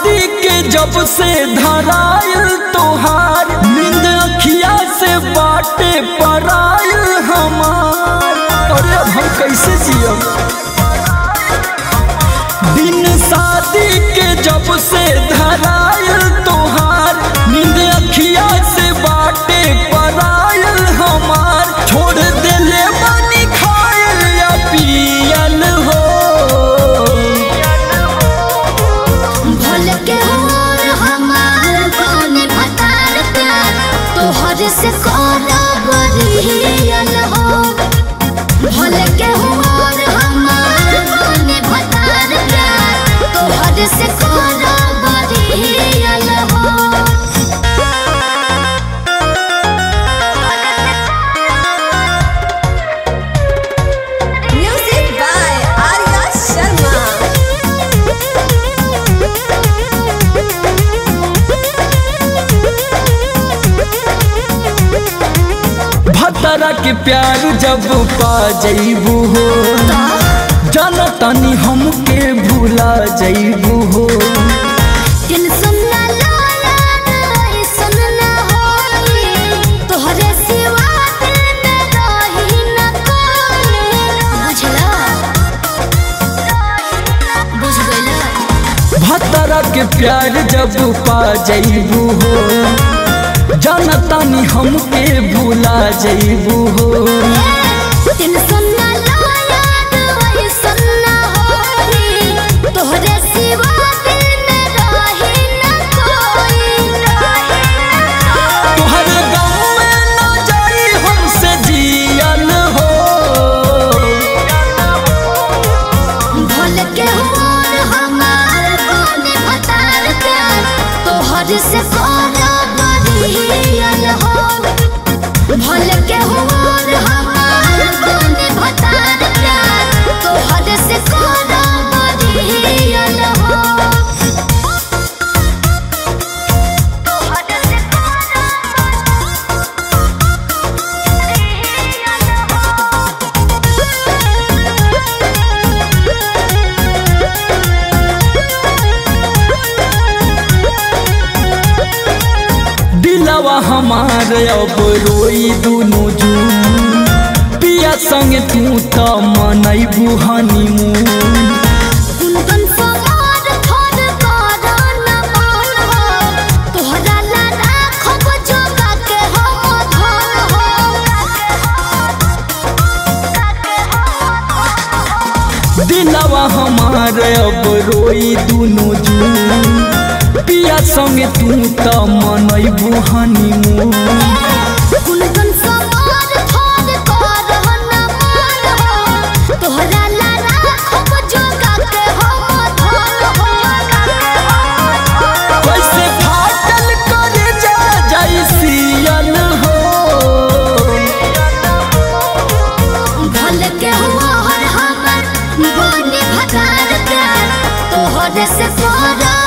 शादी के जब से धरायल तोहार नींद अखिया से बाटे परायल हमार। अरे अब हम कैसे जियब? दिन शादी के जब से धरायल तोहार नींद अखिया से बाटे परायल हमार। छोड़ देले बानी खायल या पियल हो। भोल के होर हमार कौन भतार प्यार तोहर से कोना बरियल हो। भोल के होर हमार कौन भतार प्यार तोहर से कोना बरियल हो। Music by Arya Sharma. भतरा के प्यार जब पा जइबू हो जनतनी हमके भूला जइबू हो। टेंशन ना लाया ऐसन ना होई तोहरे सिवा दिल में रही न कोई। बुझ गइला भतरा के प्यार जब पा जइबू हो जनतनी हमके भूला जइबू हो। टेंशन ना लाया ऐसन ना होई तोहरे सिवा दिल में रही न कोई। तोहर गाँव में ना जाई हमसे जियल हो। भोल के होर हमार कौन भतार प्यार तोहर से कोना बरियल हो। भोल के होर हमार कौन भतार प्यार तोहर से कोना बरियल हो। तोहर से कोना दिलवा हमार अब रोई दुनु जून पिया संग तू त मनैबू हनीमून। कुंदन समार थोर करा न मान हो तोहरा ला राखब जोगा के हम धन हो। दिलवा हमार अब रोई दुनु जून पिया संग तू त मनैबू हनीमून। कुंदन समार थोर करा न मान हो तोहरा ला राखब जोगा के हम धन हो। कैसे फाटल करे जा जाई सियल हो। भोल के होर हमार कौन भतार प्यार तोहर से कोना